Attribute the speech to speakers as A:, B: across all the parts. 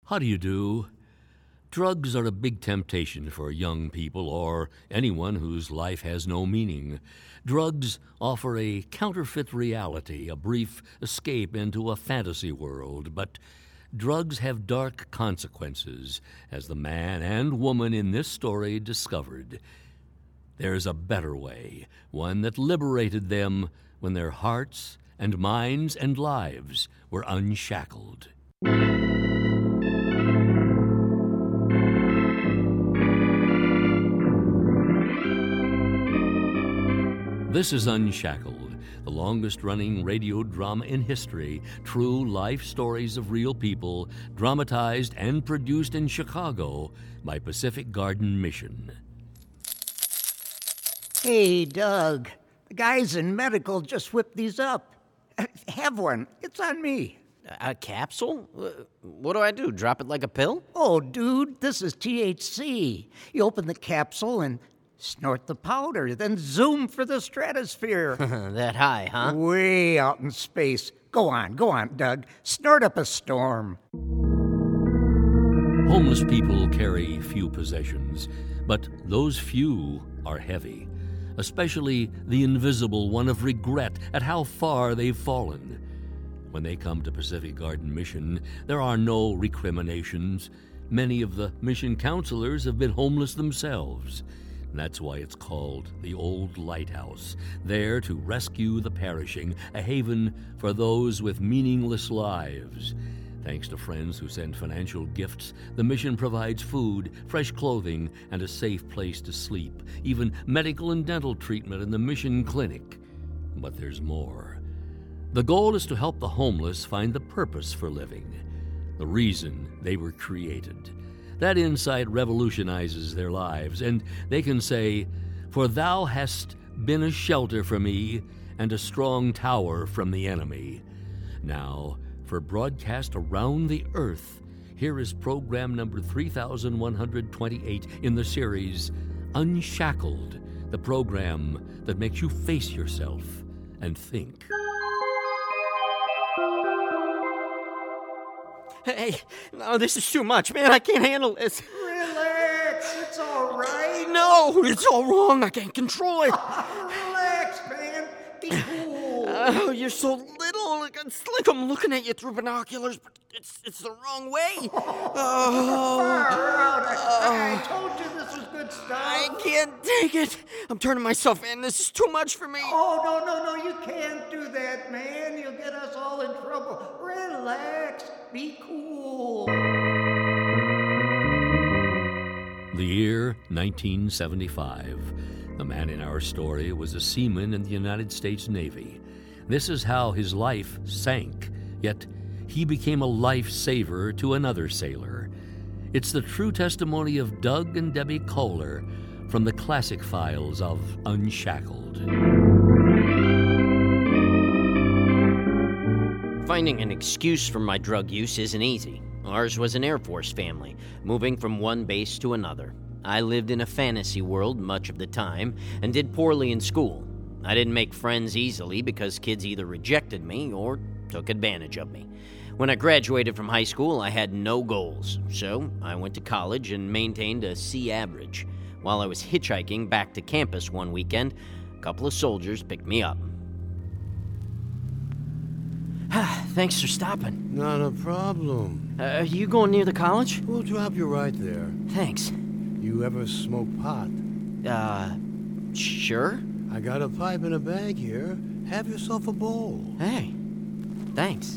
A: How do you do? Drugs are a big temptation for young people or anyone whose life has no meaning. Drugs offer a counterfeit reality, a brief escape into a fantasy world, but drugs have dark consequences, as the man and woman in this story discovered. There's a better way, one that liberated them when their hearts and minds and lives were unshackled. This is Unshackled, the longest-running radio drama in history, true life stories of real people, dramatized and produced in Chicago by Pacific Garden Mission.
B: Hey, Doug, the guys in medical just whipped these up. Have one. It's on me.
C: A capsule? What do I do? Drop it like a pill?
B: Oh, dude, this is THC. You open the capsule and snort the powder, then zoom for the stratosphere.
C: That high, huh?
B: Way out in space. Go on, Doug. Snort up a storm.
A: Homeless people carry few possessions, but those few are heavy, especially the invisible one of regret at how far they've fallen. When they come to Pacific Garden Mission, there are no recriminations. Many of the mission counselors have been homeless themselves. That's why it's called the Old Lighthouse, there to rescue the perishing, a haven for those with meaningless lives. Thanks to friends who send financial gifts, the mission provides food, fresh clothing, and a safe place to sleep, even medical and dental treatment in the mission clinic. But there's more. The goal is to help the homeless find the purpose for living, the reason they were created. That insight revolutionizes their lives, and they can say, "For thou hast been a shelter for me and a strong tower from the enemy." Now, for broadcast around the earth, here is program number 3128 in the series, Unshackled, the program that makes you face yourself and think.
C: Hey, no, this is too much, man. I can't handle this.
B: Relax, it's all right.
C: No, it's all wrong. I can't control it.
B: Relax, man. Be cool.
C: Oh, you're so little. It's like I'm looking at you through binoculars, but it's the wrong way.
B: Far out. I told you this was good stuff.
C: I can't take it. I'm turning myself in. This is too much for me.
B: Oh, no, you can't do that, man. You'll get us all in trouble. Relax. Be cool.
A: The year 1975. The man in our story was a seaman in the United States Navy. This is how his life sank, yet he became a lifesaver to another sailor. It's the true testimony of Doug and Debbie Kohler from the classic files of Unshackled.
C: Finding an excuse for my drug use isn't easy. Ours was an Air Force family, moving from one base to another. I lived in a fantasy world much of the time and did poorly in school. I didn't make friends easily because kids either rejected me or took advantage of me. When I graduated from high school, I had no goals, so I went to college and maintained a C average. While I was hitchhiking back to campus one weekend, a couple of soldiers picked me up. Thanks for stopping.
D: Not a problem.
C: Are you going near the college?
D: We'll drop you right there.
C: Thanks.
D: You ever smoke pot?
C: Sure.
D: I got a pipe in a bag here. Have yourself a bowl.
C: Hey, thanks.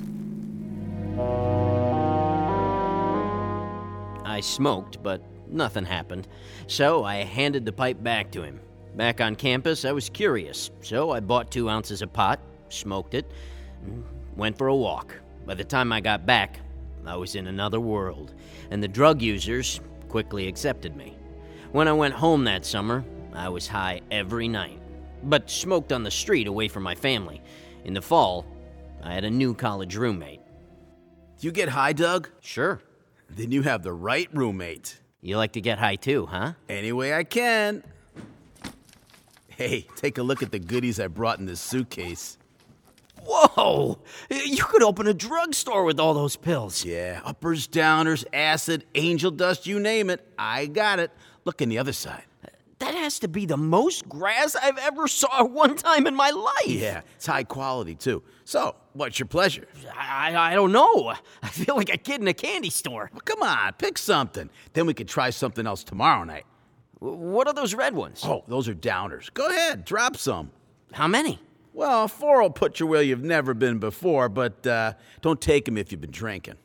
C: I smoked, but nothing happened, so I handed the pipe back to him. Back on campus, I was curious, so I bought 2 ounces of pot, smoked it, and went for a walk. By the time I got back, I was in another world, and the drug users quickly accepted me. When I went home that summer, I was high every night, but smoked on the street away from my family. In the fall, I had a new college roommate.
E: Do you get high, Doug?
C: Sure.
E: Then you have the right roommate.
C: You like to get high too, huh?
E: Any way I can. Hey, take a look at the goodies I brought in this suitcase.
C: Whoa! You could open a drugstore with all those pills.
E: Yeah, uppers, downers, acid, angel dust, you name it. I got it. Look on the other side.
C: That has to be the most grass I've ever saw one time in my life.
E: Yeah, it's high quality, too. So, what's your pleasure?
C: I don't know. I feel like a kid in a candy store.
E: Well, come on, pick something. Then we could try something else tomorrow night.
C: What are those red ones?
E: Oh, those are downers. Go ahead, drop some.
C: How many?
E: Well, 4 will put you where you've never been before, but don't take them if you've been drinking.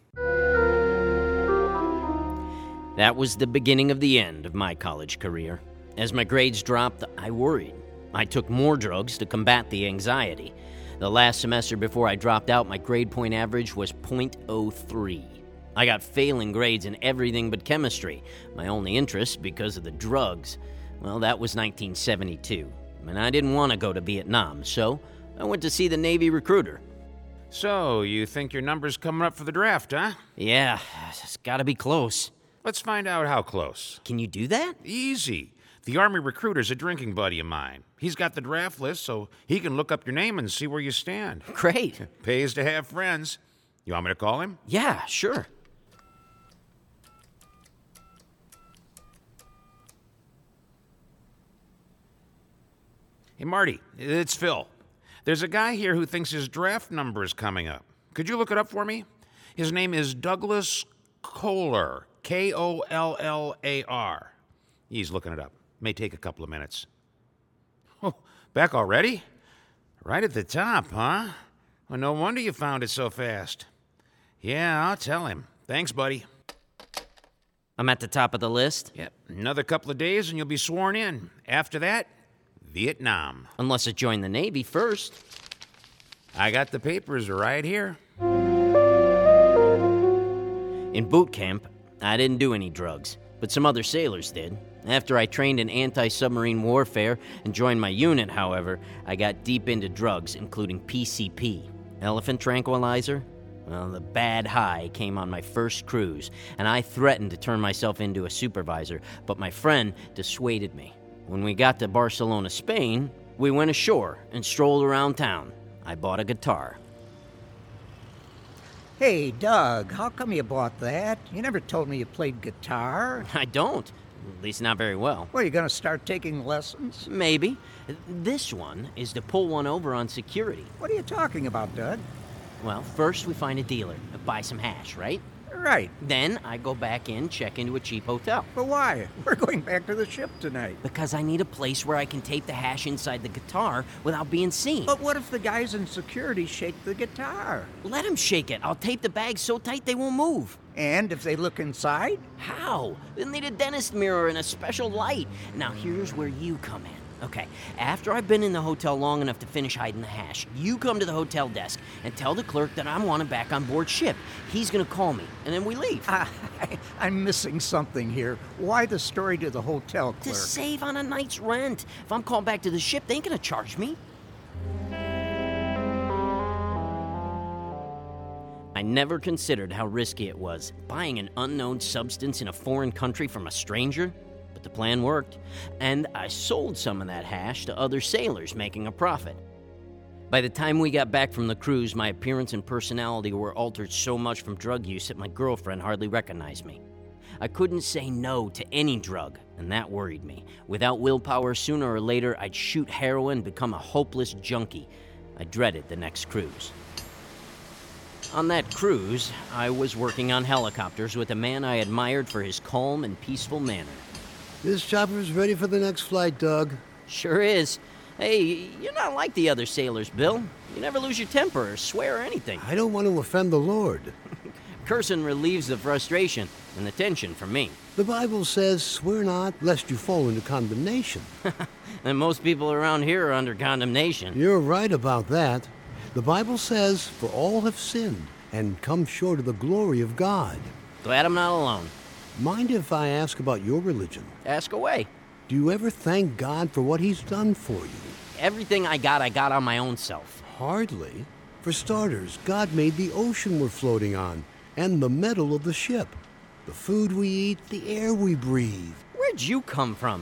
C: That was the beginning of the end of my college career. As my grades dropped, I worried. I took more drugs to combat the anxiety. The last semester before I dropped out, my grade point average was .03. I got failing grades in everything but chemistry. My only interest, because of the drugs. Well, that was 1972, and I didn't want to go to Vietnam, so I went to see the Navy recruiter.
F: So, you think your number's coming up for the draft, huh?
C: Yeah, it's gotta be close.
F: Let's find out how close.
C: Can you do that?
F: Easy. The Army recruiter's a drinking buddy of mine. He's got the draft list, so he can look up your name and see where you stand.
C: Great.
F: Pays to have friends. You want me to call him?
C: Yeah, sure.
F: Hey, Marty, it's Phil. There's a guy here who thinks his draft number is coming up. Could you look it up for me? His name is Douglas Kohler. Kollar. He's looking it up. May take a couple of minutes. Oh, back already? Right at the top, huh? Well, no wonder you found it so fast. Yeah, I'll tell him. Thanks, buddy.
C: I'm at the top of the list?
F: Yep, another couple of days and you'll be sworn in. After that, Vietnam.
C: Unless I join the Navy first.
F: I got the papers right here.
C: In boot camp, I didn't do any drugs, but some other sailors did. After I trained in anti-submarine warfare and joined my unit, however, I got deep into drugs, including PCP. Elephant tranquilizer? Well, the bad high came on my first cruise, and I threatened to turn myself into a supervisor, but my friend dissuaded me. When we got to Barcelona, Spain, we went ashore and strolled around town. I bought a guitar.
B: Hey, Doug, how come you bought that? You never told me you played guitar.
C: I don't. At least not very well.
B: Well, you gonna start taking lessons?
C: Maybe. This one is to pull one over on security.
B: What are you talking about, Doug?
C: Well, first we find a dealer, buy some hash, right?
B: Right.
C: Then I go back in, check into a cheap hotel.
B: But why? We're going back to the ship tonight.
C: Because I need a place where I can tape the hash inside the guitar without being seen.
B: But what if the guys in security shake the guitar?
C: Let them shake it. I'll tape the bag so tight they won't move.
B: And if they look inside?
C: How? They'll need a dentist mirror and a special light. Now here's where you come in. Okay, after I've been in the hotel long enough to finish hiding the hash, you come to the hotel desk and tell the clerk that I'm wanted back on board ship. He's gonna call me, and then we leave.
B: I'm missing something here. Why the story to the hotel
C: To
B: clerk?
C: save on a night's rent. If I'm called back to the ship, they ain't gonna charge me. I never considered how risky it was, buying an unknown substance in a foreign country from a stranger. But the plan worked, and I sold some of that hash to other sailors, making a profit. By the time we got back from the cruise, my appearance and personality were altered so much from drug use that my girlfriend hardly recognized me. I couldn't say no to any drug, and that worried me. Without willpower, sooner or later, I'd shoot heroin and become a hopeless junkie. I dreaded the next cruise. On that cruise, I was working on helicopters with a man I admired for his calm and peaceful manner.
D: This chopper's ready for the next flight, Doug.
C: Sure is. Hey, you're not like the other sailors, Bill. You never lose your temper or swear or anything.
D: I don't want to offend the Lord.
C: Cursing relieves the frustration and the tension for me.
D: The Bible says, swear not, lest you fall into condemnation.
C: And most people around here are under condemnation.
D: You're right about that. The Bible says, for all have sinned and come short of the glory of God.
C: Glad I'm not alone.
D: Mind if I ask about your religion?
C: Ask away.
D: Do you ever thank God for what he's done for you?
C: Everything I got on my own self.
D: Hardly. For starters, God made the ocean we're floating on and the metal of the ship, the food we eat, the air we breathe.
C: Where'd you come from?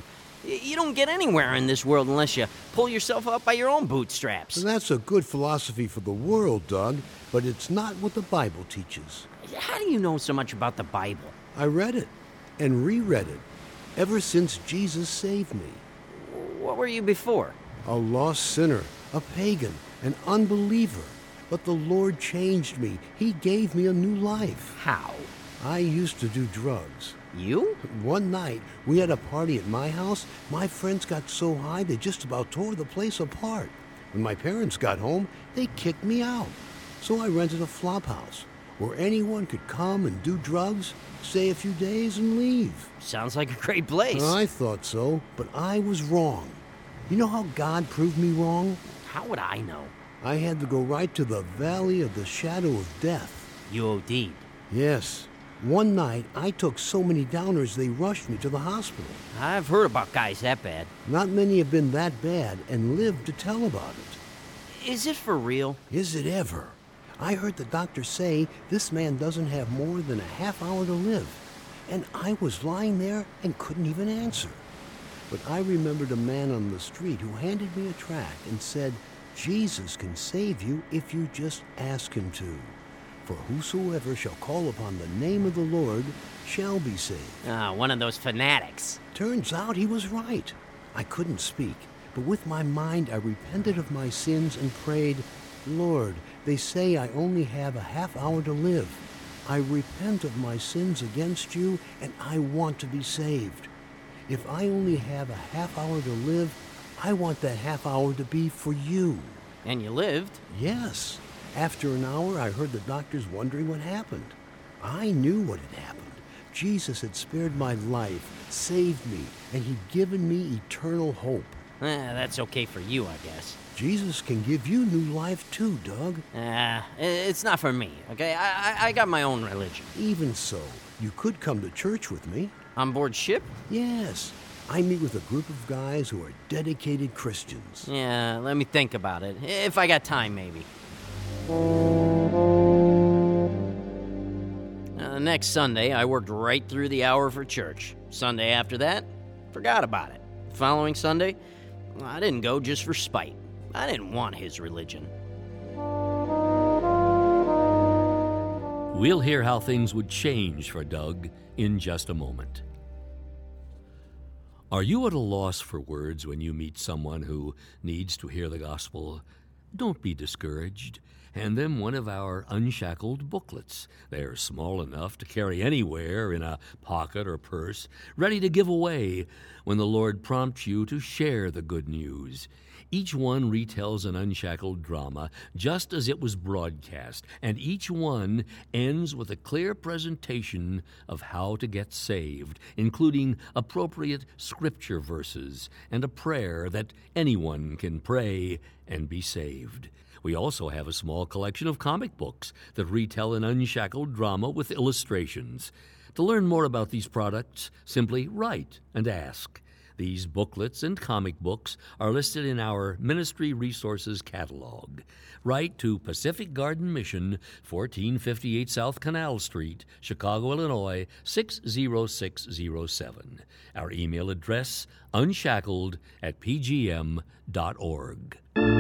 C: You don't get anywhere in this world unless you pull yourself up by your own bootstraps.
D: That's a good philosophy for the world, Doug, but it's not what the Bible teaches.
C: How do you know so much about the Bible?
D: I read it and reread it ever since Jesus saved me.
C: What were you before?
D: A lost sinner, a pagan, an unbeliever. But the Lord changed me. He gave me a new life.
C: How?
D: I used to do drugs.
C: You?
D: One night, we had a party at my house. My friends got so high they just about tore the place apart. When my parents got home, they kicked me out. So I rented a flop house where anyone could come and do drugs, stay a few days, and leave.
C: Sounds like a great place.
D: I thought so, but I was wrong. You know how God proved me wrong?
C: How would I know?
D: I had to go right to the valley of the shadow of death.
C: You OD'd.
D: Yes. One night, I took so many downers they rushed me to the hospital.
C: I've heard about guys that bad.
D: Not many have been that bad and lived to tell about it.
C: Is it for real?
D: Is it ever? I heard the doctor say this man doesn't have more than a half hour to live. And I was lying there and couldn't even answer. But I remembered a man on the street who handed me a tract and said, Jesus can save you if you just ask him to. For whosoever shall call upon the name of the Lord shall be saved.
C: One of those fanatics.
D: Turns out he was right. I couldn't speak, but with my mind I repented of my sins and prayed, Lord, they say I only have a half hour to live. I repent of my sins against you, and I want to be saved. If I only have a half hour to live, I want that half hour to be for you.
C: And you lived?
D: Yes. After an hour, I heard the doctors wondering what happened. I knew what had happened. Jesus had spared my life, saved me, and he'd given me eternal hope.
C: That's okay for you, I guess.
D: Jesus can give you new life too, Doug.
C: It's not for me, okay? I got my own religion.
D: Even so, you could come to church with me.
C: On board ship?
D: Yes. I meet with a group of guys who are dedicated Christians.
C: Yeah, let me think about it. If I got time, maybe. Next Sunday, I worked right through the hour for church. Sunday after that, forgot about it. Following Sunday, I didn't go just for spite. I didn't want his religion.
A: We'll hear how things would change for Doug in just a moment. Are you at a loss for words when you meet someone who needs to hear the gospel? Don't be discouraged. Hand them one of our unshackled booklets. They're small enough to carry anywhere in a pocket or purse, ready to give away when the Lord prompts you to share the good news. Each one retells an unshackled drama just as it was broadcast, and each one ends with a clear presentation of how to get saved, including appropriate scripture verses and a prayer that anyone can pray and be saved. We also have a small collection of comic books that retell an unshackled drama with illustrations. To learn more about these products, simply write and ask. These booklets and comic books are listed in our Ministry Resources catalog. Write to Pacific Garden Mission, 1458 South Canal Street, Chicago, Illinois, 60607. Our email address, unshackled@pgm.org.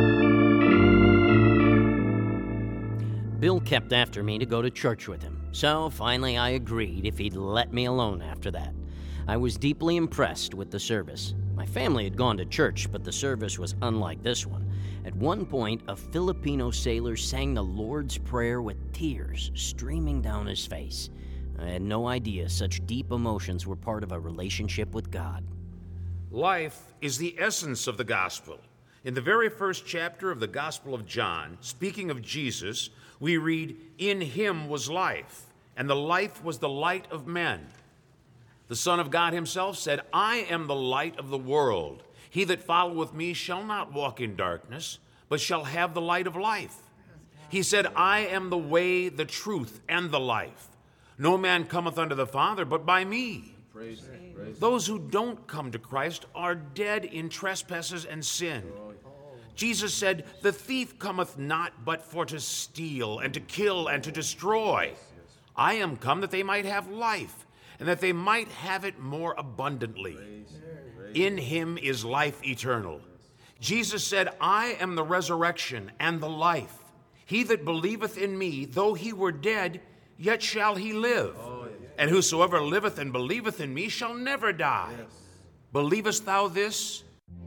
C: Bill kept after me to go to church with him, so finally I agreed if he'd let me alone after that. I was deeply impressed with the service. My family had gone to church, but the service was unlike this one. At one point, a Filipino sailor sang the Lord's Prayer with tears streaming down his face. I had no idea such deep emotions were part of a relationship with God.
F: Life is the essence of the gospel. In the very first chapter of the Gospel of John, speaking of Jesus, we read, "In him was life, and the life was the light of men." The Son of God himself said, "I am the light of the world. He that followeth me shall not walk in darkness, but shall have the light of life." He said, "I am the way, the truth, and the life. No man cometh unto the Father but by me." Those who don't come to Christ are dead in trespasses and sin. Jesus said, "The thief cometh not but for to steal and to kill and to destroy. I am come that they might have life, and that they might have it more abundantly." In him is life eternal. Jesus said, I am the resurrection and the life. He that believeth in me, though he were dead, yet shall he live. And whosoever liveth and believeth in me shall never die. Believest thou this?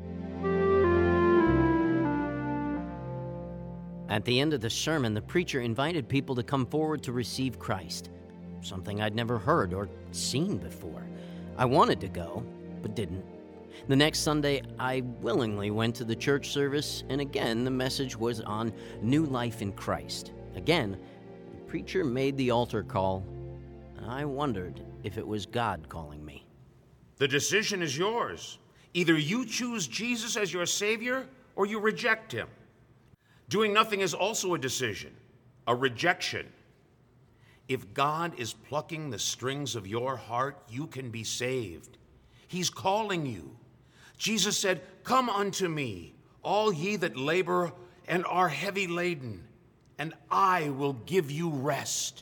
C: At the end of the sermon, the preacher invited people to come forward to receive Christ, something I'd never heard or seen before. I wanted to go, but didn't. The next Sunday, I willingly went to the church service, and again, the message was on new life in Christ. Again, the preacher made the altar call, and I wondered if it was God calling me.
F: The decision is yours. Either you choose Jesus as your Savior, or you reject him. Doing nothing is also a decision, a rejection. If God is plucking the strings of your heart, you can be saved. He's calling you. Jesus said, Come unto me, all ye that labor and are heavy laden, and I will give you rest.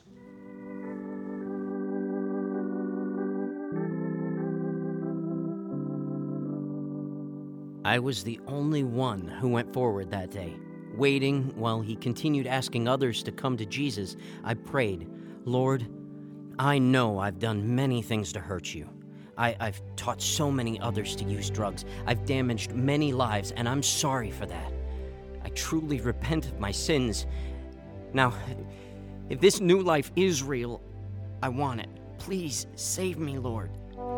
C: I was the only one who went forward that day. Waiting while he continued asking others to come to Jesus, I prayed, Lord, I know I've done many things to hurt you. I've taught so many others to use drugs. I've damaged many lives, and I'm sorry for that. I truly repent of my sins. Now, if this new life is real, I want it. Please save me, Lord.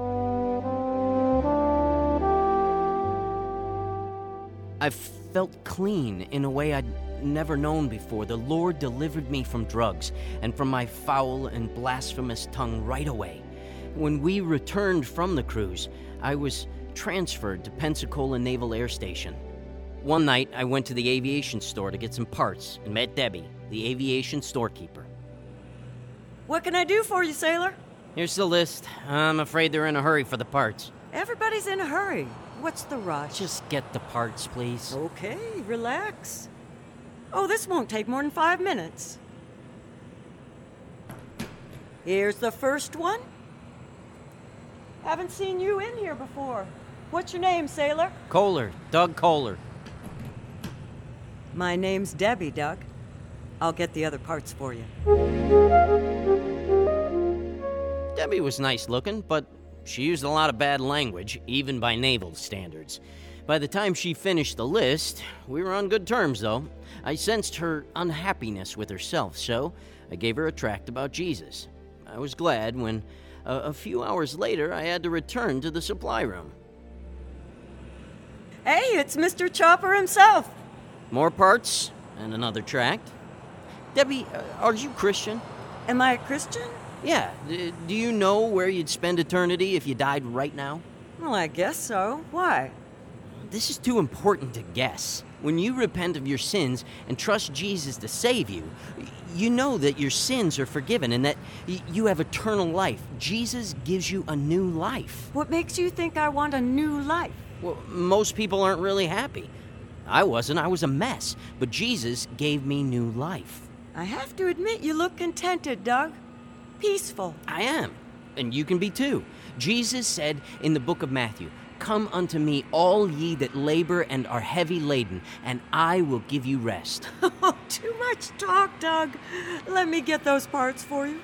C: I've felt clean in a way I'd never known before. The Lord delivered me from drugs and from my foul and blasphemous tongue right away. When we returned from the cruise, I was transferred to Pensacola Naval Air Station. One night, I went to the aviation store to get some parts and met Debbie, the aviation storekeeper.
G: What can I do for you, sailor?
C: Here's the list. I'm afraid they're in a hurry for the parts.
G: Everybody's in a hurry. What's the rush?
C: Just get the parts, please.
G: Okay, relax. Oh, this won't take more than 5 minutes. Here's the first one. Haven't seen you in here before. What's your name, sailor?
C: Kohler, Doug Kohler.
G: My name's Debbie, Doug. I'll get the other parts for you.
C: Debbie was nice looking, but she used a lot of bad language, even by naval standards. By the time she finished the list, we were on good terms, though. I sensed her unhappiness with herself, so I gave her a tract about Jesus. I was glad when, a few hours later, I had to return to the supply room.
G: Hey, it's Mr. Chopper himself.
C: More parts and another tract. Debbie, are you Christian?
G: Am I a Christian?
C: Yeah. Do you know where you'd spend eternity if you died right now?
G: Well, I guess so. Why?
C: This is too important to guess. When you repent of your sins and trust Jesus to save you, you know that your sins are forgiven and that you have eternal life. Jesus gives you a new life.
G: What makes you think I want a new life?
C: Well, most people aren't really happy. I wasn't. I was a mess. But Jesus gave me new life.
G: I have to admit, you look contented, Doug. Peaceful.
C: I am. And you can be too. Jesus said in the book of Matthew, Come unto me, all ye that labor and are heavy laden, and I will give you rest.
G: Oh, too much talk, Doug. Let me get those parts for you.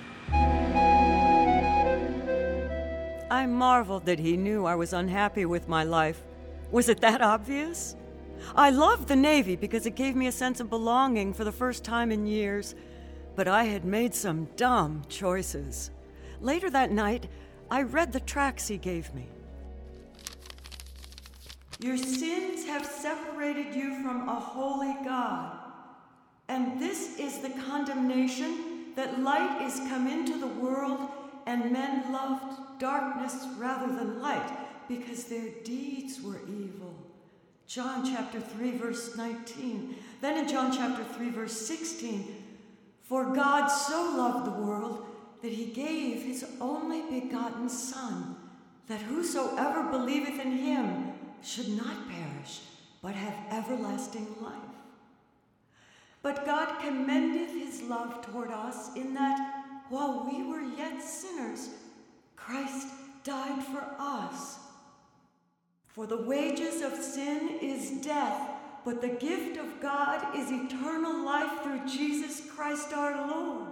G: I marveled that he knew I was unhappy with my life. Was it that obvious? I loved the Navy because it gave me a sense of belonging for the first time in years, but I had made some dumb choices. Later that night, I read the tracts he gave me. Your sins have separated you from a holy God, and this is the condemnation that light is come into the world, and men loved darkness rather than light, because their deeds were evil. John chapter 3, verse 19. Then in John chapter 3, verse 16, For God so loved the world that he gave his only begotten Son, that whosoever believeth in him should not perish, but have everlasting life. But God commendeth his love toward us in that, while we were yet sinners, Christ died for us. For the wages of sin is death, but the gift of God is eternal life through Jesus Christ our Lord.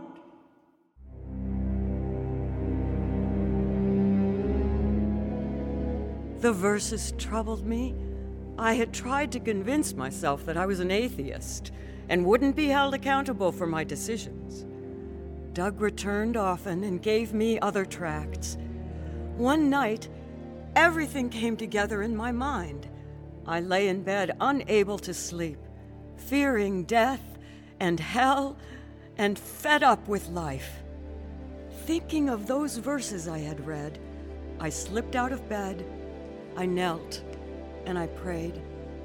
G: The verses troubled me. I had tried to convince myself that I was an atheist and wouldn't be held accountable for my decisions. Doug returned often and gave me other tracts. One night, everything came together in my mind. I lay in bed unable to sleep, fearing death and hell and fed up with life. Thinking of those verses I had read, I slipped out of bed, I knelt, and I prayed.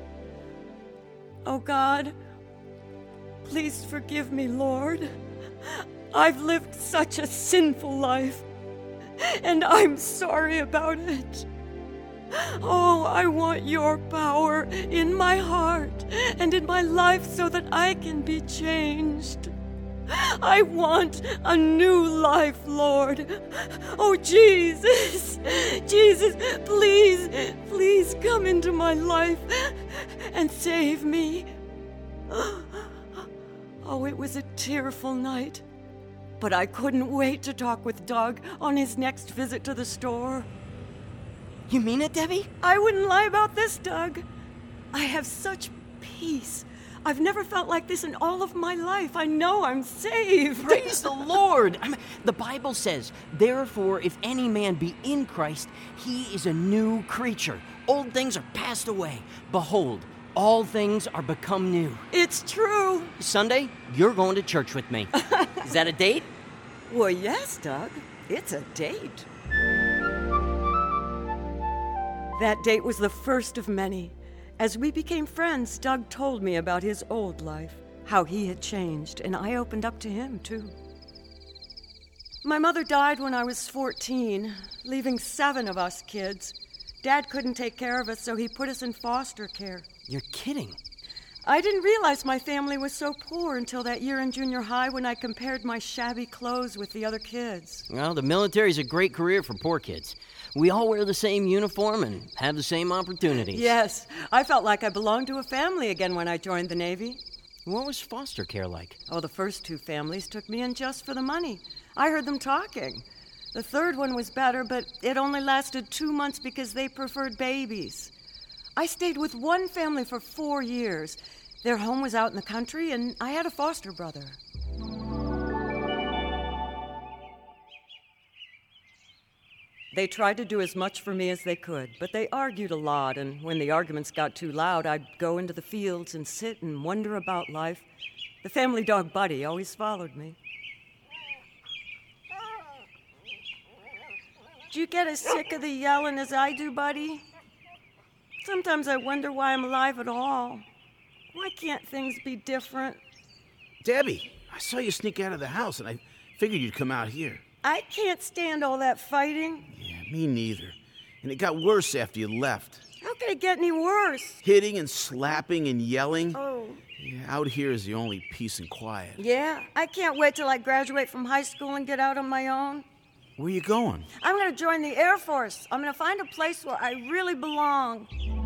G: Oh God, please forgive me, Lord. I've lived such a sinful life, and I'm sorry about it. Oh, I want your power in my heart and in my life so that I can be changed. I want a new life, Lord. Oh, Jesus, Jesus, please come into my life and save me. Oh, it was a tearful night, but I couldn't wait to talk with Doug on his next visit to the store.
C: You mean it, Debbie?
G: I wouldn't lie about this, Doug. I have such peace. I've never felt like this in all of my life. I know I'm saved.
C: Praise the Lord. The Bible says, therefore, if any man be in Christ, he is a new creature. Old things are passed away. Behold, all things are become new.
G: It's true.
C: Sunday, you're going to church with me. Is that a date?
G: Well, yes, Doug. It's a date. That date was the first of many. As we became friends, Doug told me about his old life, how he had changed, and I opened up to him, too. My mother died when I was 14, leaving 7 of us kids. Dad couldn't take care of us, so he put us in foster care.
C: You're kidding.
G: I didn't realize my family was so poor until that year in junior high when I compared my shabby clothes with the other kids.
C: Well, the military's a great career for poor kids. We all wear the same uniform and have the same opportunities.
G: Yes, I felt like I belonged to a family again when I joined the Navy.
C: What was foster care like?
G: Oh, the first 2 families took me in just for the money. I heard them talking. The third one was better, but it only lasted 2 months because they preferred babies. I stayed with one family for 4 years. Their home was out in the country, and I had a foster brother. They tried to do as much for me as they could, but they argued a lot, and when the arguments got too loud, I'd go into the fields and sit and wonder about life. The family dog Buddy always followed me. Do you get as sick of the yelling as I do, Buddy? Sometimes I wonder why I'm alive at all. Why can't things be different?
E: Debbie, I saw you sneak out of the house, and I figured you'd come out here.
G: I can't stand all that fighting.
E: Yeah, me neither. And it got worse after you left.
G: How could it get any worse?
E: Hitting and slapping and yelling.
G: Oh.
E: Yeah, out here is the only peace and quiet.
G: Yeah, I can't wait till I graduate from high school and get out on my own.
E: Where you going?
G: I'm going to join the Air Force. I'm going to find a place where I really belong.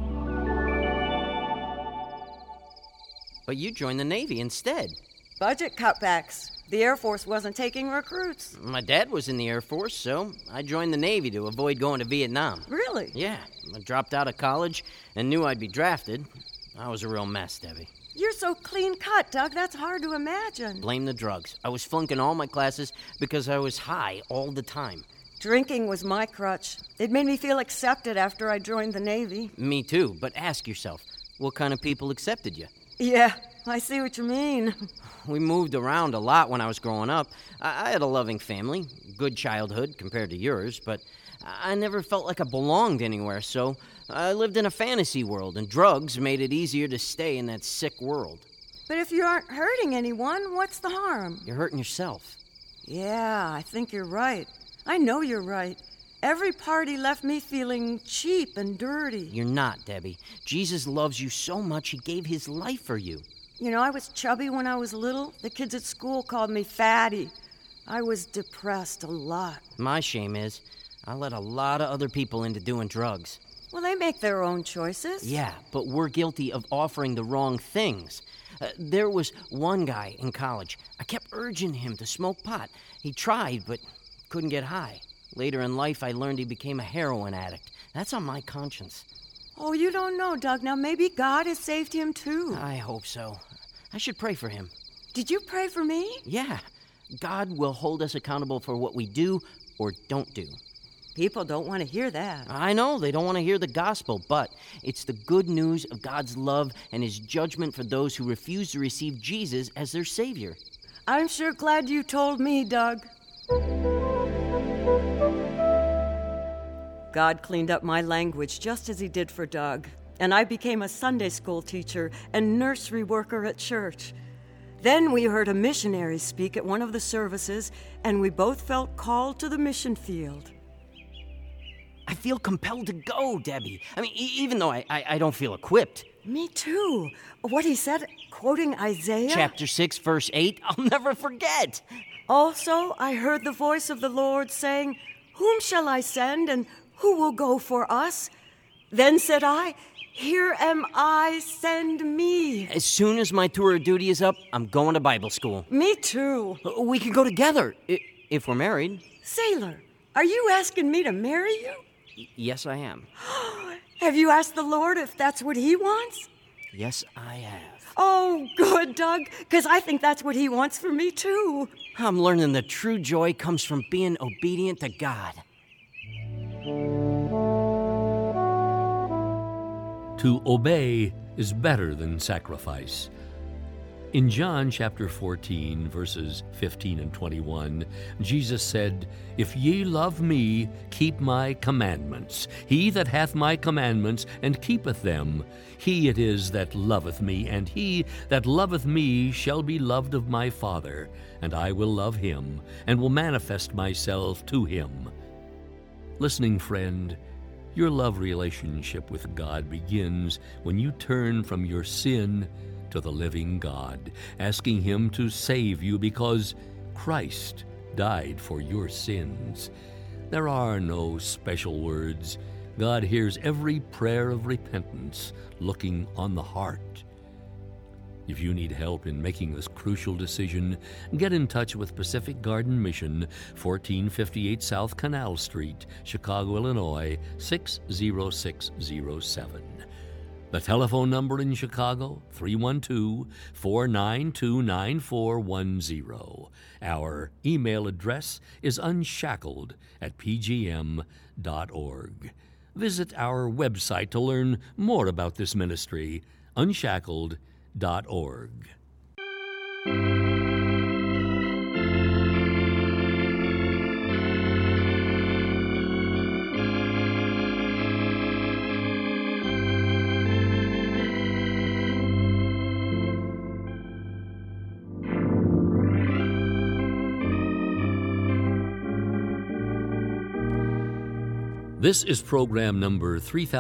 C: But you joined the Navy instead.
G: Budget cutbacks. The Air Force wasn't taking recruits.
C: My dad was in the Air Force, so I joined the Navy to avoid going to Vietnam.
G: Really?
C: Yeah, I dropped out of college and knew I'd be drafted. I was a real mess, Debbie.
G: You're so clean-cut, Doug. That's hard to imagine.
C: Blame the drugs. I was flunking all my classes because I was high all the time.
G: Drinking was my crutch. It made me feel accepted after I joined the Navy.
C: Me too, but ask yourself, what kind of people accepted you?
G: Yeah, I see what you mean.
C: We moved around a lot when I was growing up. I had a loving family, good childhood compared to yours, but I never felt like I belonged anywhere, so I lived in a fantasy world, and drugs made it easier to stay in that sick world.
G: But if you aren't hurting anyone, what's the harm?
C: You're hurting yourself.
G: Yeah, I think you're right. I know you're right. Every party left me feeling cheap and dirty.
C: You're not, Debbie. Jesus loves you so much, he gave his life for you.
G: You know, I was chubby when I was little. The kids at school called me fatty. I was depressed a lot.
C: My shame is, I let a lot of other people into doing drugs.
G: Well, they make their own choices.
C: Yeah, but we're guilty of offering the wrong things. There was one guy in college. I kept urging him to smoke pot. He tried, but couldn't get high. Later in life, I learned he became a heroin addict. That's on my conscience.
G: Oh, you don't know, Doug. Now, maybe God has saved him, too.
C: I hope so. I should pray for him.
G: Did you pray for me?
C: Yeah. God will hold us accountable for what we do or don't do.
G: People don't want to hear that.
C: I know, they don't want to hear the gospel, but it's the good news of God's love and his judgment for those who refuse to receive Jesus as their Savior.
G: I'm sure glad you told me, Doug. God cleaned up my language just as he did for Doug, and I became a Sunday school teacher and nursery worker at church. Then we heard a missionary speak at one of the services, and we both felt called to the mission field.
C: I feel compelled to go, Debbie. I mean, even though I don't feel equipped.
G: Me too. What he said, quoting Isaiah.
C: Chapter 6, verse 8, I'll never forget.
G: Also, I heard the voice of the Lord saying, "Whom shall I send, and who will go for us?" Then said I, "Here am I, send me."
C: As soon as my tour of duty is up, I'm going to Bible school.
G: Me too.
C: We can go together, if we're married.
G: Sailor, are you asking me to marry you?
C: Yes, I am.
G: Have you asked the Lord if that's what he wants?
C: Yes, I have.
G: Oh, good, Doug, because I think that's what he wants for me, too.
C: I'm learning the true joy comes from being obedient to God.
A: To obey is better than sacrifice. In John chapter 14, verses 15 and 21, Jesus said, "If ye love me, keep my commandments. He that hath my commandments and keepeth them, he it is that loveth me, and he that loveth me shall be loved of my Father, and I will love him, and will manifest myself to him." Listening friend, your love relationship with God begins when you turn from your sin to the living God, asking him to save you because Christ died for your sins. There are no special words. God hears every prayer of repentance, looking on the heart. If you need help in making this crucial decision, get in touch with Pacific Garden Mission, 1458 South Canal Street, Chicago, Illinois, 60607. The telephone number in Chicago, 312-492-9410. Our email address is unshackled@pgm.org. Visit our website to learn more about this ministry, unshackled.org. This is program number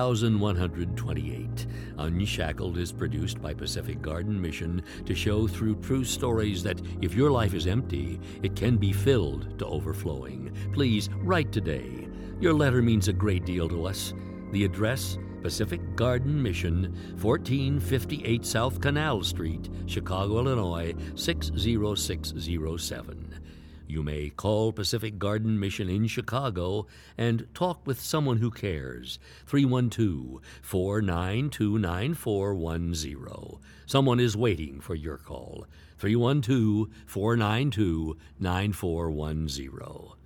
A: 3128. Unshackled is produced by Pacific Garden Mission to show through true stories that if your life is empty, it can be filled to overflowing. Please write today. Your letter means a great deal to us. The address, Pacific Garden Mission, 1458 South Canal Street, Chicago, Illinois, 60607. You may call Pacific Garden Mission in Chicago and talk with someone who cares. 312-492-9410. Someone is waiting for your call. 312-492-9410.